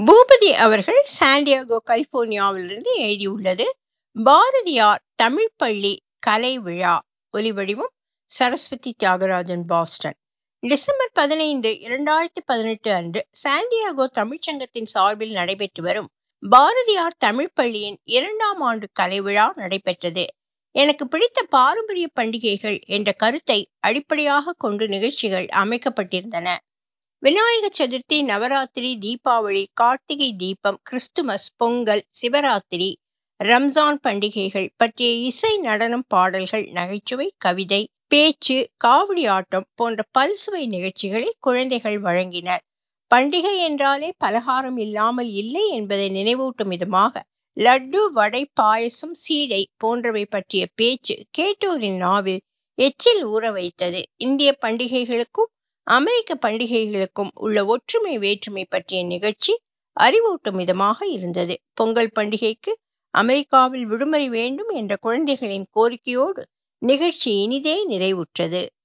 பூபதி அவர்கள் சாண்டியாகோ கலிபோர்னியாவிலிருந்து எழுதியுள்ளது. பாரதியார் தமிழ் பள்ளி கலை விழா. ஒலிவடிவம் சரஸ்வதி தியாகராஜன், பாஸ்டன். டிசம்பர் 15, 2018 அன்று சாண்டியாகோ தமிழ்ச்சங்கத்தின் சார்பில் நடைபெற்று வரும் பாரதியார் தமிழ் பள்ளியின் 2ஆம் ஆண்டு கலை விழா நடைபெற்றது. எனக்கு பிடித்த பாரம்பரிய பண்டிகைகள் என்ற கருத்தை அடிப்படையாக கொண்டு நிகழ்ச்சிகள் அமைக்கப்பட்டிருந்தன. விநாயக சதுர்த்தி, நவராத்திரி, தீபாவளி, கார்த்திகை தீபம், கிறிஸ்துமஸ், பொங்கல், சிவராத்திரி, ரம்ஜான் பண்டிகைகள் பற்றிய இசை, நடனம், பாடல்கள், நகைச்சுவை, கவிதை, பேச்சு, காவடி ஆட்டம் போன்ற பல்சுவை நிகழ்ச்சிகளை குழந்தைகள் வழங்கினர். பண்டிகை என்றாலே பலகாரம் இல்லாமல் இல்லை என்பதை நினைவூட்டும் விதமாக லட்டு, வடை, பாயசம், சீடை போன்றவை பற்றிய பேச்சு கேட்டோரின் நாவில் எச்சில் ஊற வைத்தது. இந்திய பண்டிகைகளுக்கும் அமெரிக்க பண்டிகைகளுக்கும் உள்ள ஒற்றுமை வேற்றுமை பற்றிய நிகழ்ச்சி அறிவூட்டும் விதமாக இருந்தது. பொங்கல் பண்டிகைக்கு அமெரிக்காவில் விடுமுறை வேண்டும் என்ற குழந்தைகளின் கோரிக்கையோடு நிகழ்ச்சி இனிதே நிறைவுற்றது.